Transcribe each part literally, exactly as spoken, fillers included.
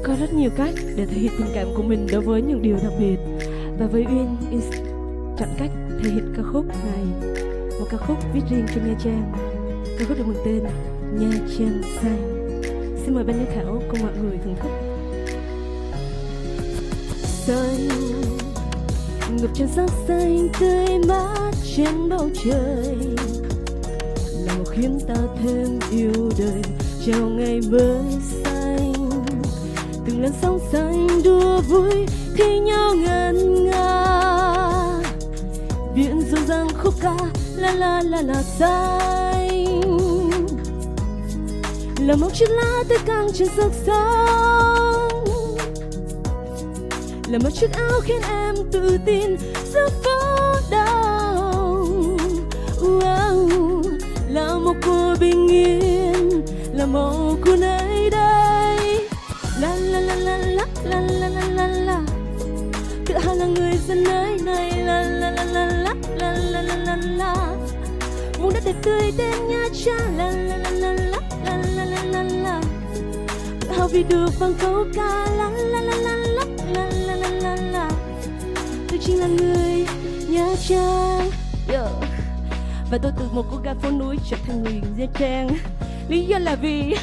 Có rất nhiều cách để thể hiện tình cảm của mình đối với những điều đặc biệt. Và với Uyên, Uyên chọn cách thể hiện ca khúc này, một ca khúc viết riêng cho Nha Trang. Ca khúc được mang tên Nha Trang Xanh. Xin mời ban giám khảo cùng mọi người thưởng thức. Xanh ngập tràn sắc xanh tươi mát trên bầu trời, là một khiến ta thêm yêu đời chào ngày mới xanh. Từng làn sóng xanh đua vui thi nhau ngân nga, biển rộn ràng khúc ca la la la la xanh, là một chiếc lá tươi căng trên sức sống, là một chiếc áo khiến em tự tin giữa phố đông. Wow, là một cuộc bình yên, là màu của nơi đây. La la la la la la la la la la, tự hào là người dân nơi này. La la la la la la la la la la, vùng đất đẹp tươi tên Nha Trang. La la la la la la la la la la, tự hào vì được vang câu ca. La la la la la la la la la la, tôi chính là người Nha Trang. Yeah. Và tôi từ một cô gái phố núi trở thành người Nha Trang. Lý do là vì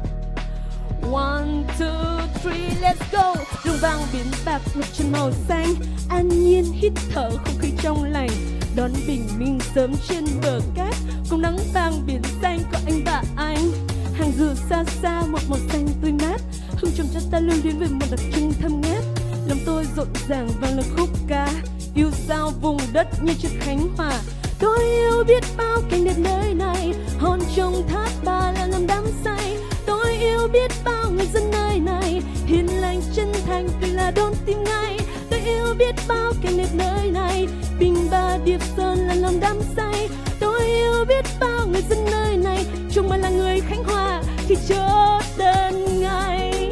One, two, three, let's go. Rừng vàng biển bạc ngập trên màu xanh, an nhiên hít thở không khí trong lành, đón bình minh sớm trên bờ cát, cùng nắng vàng biển xanh có anh và anh. Hàng dừa xa xa một màu xanh tươi mát, hương trầm cho ta lưu luyến với một đặc trưng thơm ngát. Lòng tôi rộn ràng vang lên khúc ca yêu sao vùng đất như chiếc Khánh Hòa. Tôi yêu biết bao cảnh đẹp nơi này, hòn trong tháp ba là làm đắm say. Tôi yêu biết bao người dân nơi này, hiền lành chân thành cười là đón tim ngay. Tôi yêu biết bao cảnh đẹp nơi này, Bình Ba Điệp Sơn là lòng đắm say. Tôi yêu biết bao người dân nơi này, chúng mà là người Khánh Hòa khi chờ đến ngày.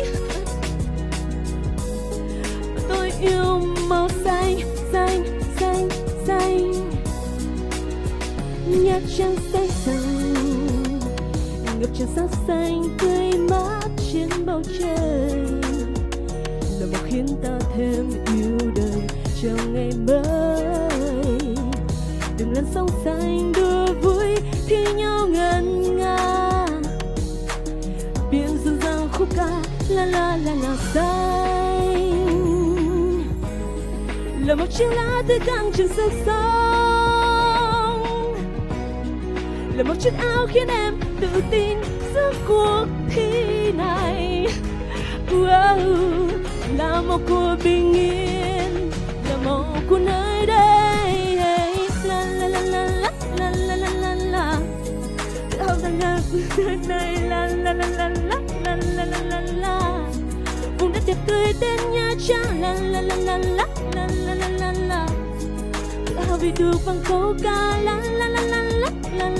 Tôi yêu màu xanh, xanh, xanh, xanh, Nha Trang xanh xanh, ngập tràn sắc xanh tươi mát trên bầu trời, là một khiến ta thêm yêu đời chào ngày mới. Từng làn sóng xanh đua vui thi nhau ngân nga, biển rộn ràng khúc ca la la la la xanh, là một chiếc lá tươi căng trên sức sống, là một chiếc áo khiến em tự tin giữa cuộc thi này. Wow, là một cuộc bình yên, là màu của nơi đây. La la la la la la la la la la, tự hào rằng là nơi này. La la la la la la la la la la, vùng đất đẹp tươi tên Nha Trang. La la la la la la la la la la, tự hào vì được vang câu ca. La la la la la la